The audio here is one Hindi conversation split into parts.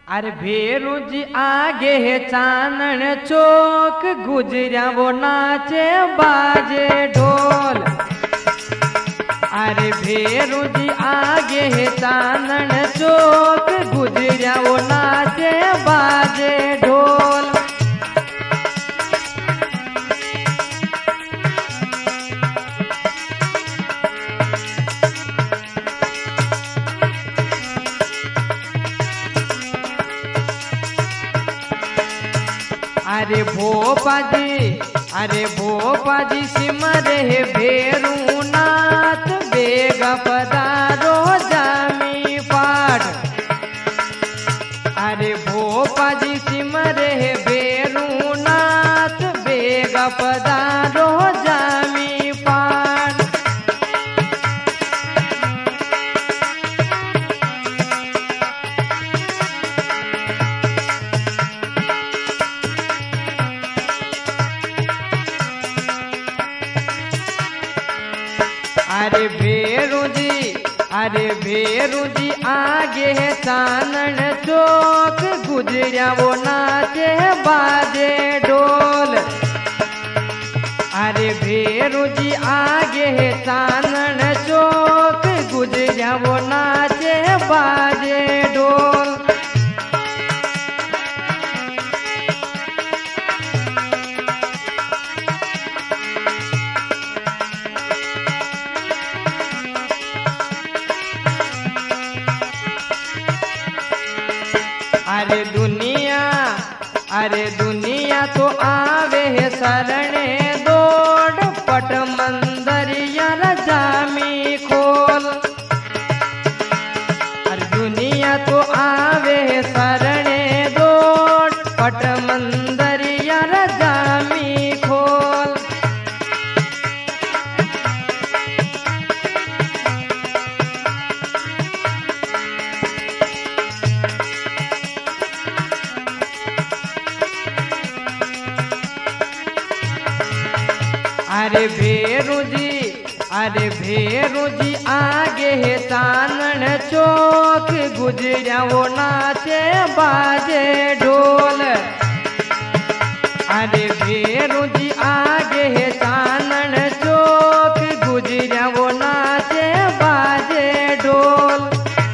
अरे भेरू जी आगे है चानन चौक, गुजरिया वो नाचे बाजे ढोल। अरे भेरू जी आगे है चानन चौक, गुजरिया वो नाचे बाजे ढोल। अरे भोपा जी सिमरे है भेरू नाथ, बेगा पधारो जामी पाठ। अरे भोपा जी सिमरे है भेरू नाथ, बेगा पधारो जामी पाठ। अरे भेरू जी आगे है चानन चौक, गुजरिया वो नाचे बाजे ढोल। अरे भेरू जी आगे है चानन चौक, गुजरिया वो नाचे बाजे ढोल। अरे दुनिया तो आवे है शरणे दौड़, पट मंदरिया रजामी खोल। अरे दुनिया तो आवे है शरणे दौड़, पट मंदरिया रजामी खोल। अरे भेरू जी आगे है चानन चौक, गुजरिया वो नाचे बाजे ढोल। अरे भेरू जी आगे है चानन चौक, गुजरिया वो नाचे बाजे ढोल।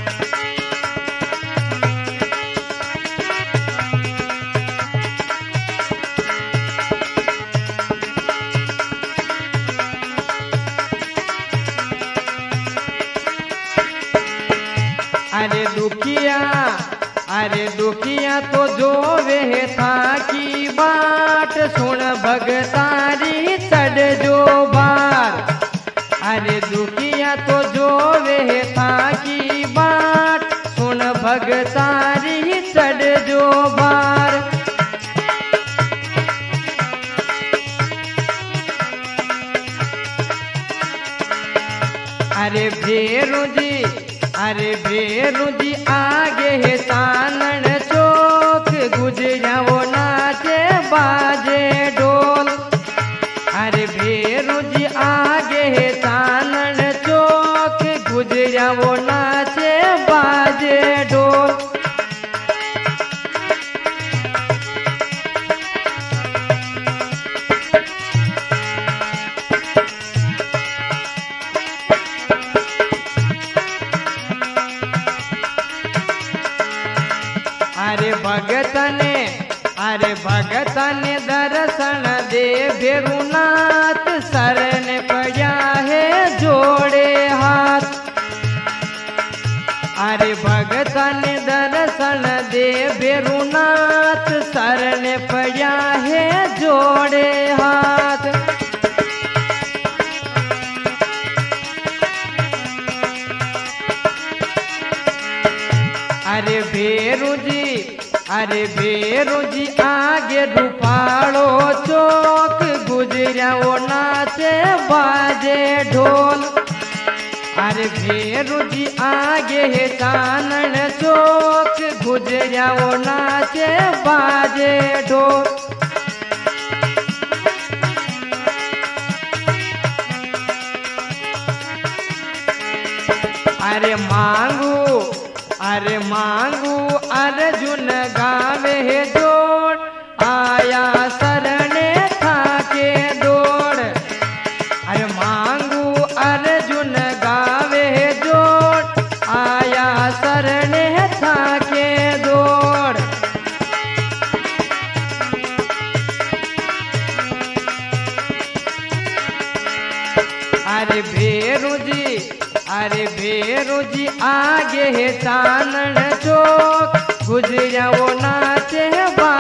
अरे दुखिया तो जो वे था की बाट, सुन भगतारी चढ़ जो बार। अरे दुखिया तो जो वे था की बाट, सुन भगतारी चढ़ जो बार। अरे भेरू जी आगे है चानन चौक, गुजरिया वो नाचे बाजे ढोल। अरे भेरू जी आगे है चानन चौक, गुजरिया वो नाचे बाजे ढोल। भगतन दर्शन दे भेरुनाथ, शरण पया है जोड़े हाथ। अरे भगतन दर्शन दे भेरुनाथ, शरण पया है जोड़े हाथ। अरे भेरू जी आगे रूपाड़ो चौक, गुजरिया वो नाचे बाजे ढोल। अरे भेरू जी आगे है चानन चौक, गुजरिया वो नाचे बाजे ढोल। अरे मांगू अर्जुन गावे जोड़, आया शरणे थाके दौड़। अरे मांगू अर्जुन गावे जोड़, आया शरणे थाके दौड़। अरे भेरू जी आगे है चानन चौक, गुजरिया वो नाचे बा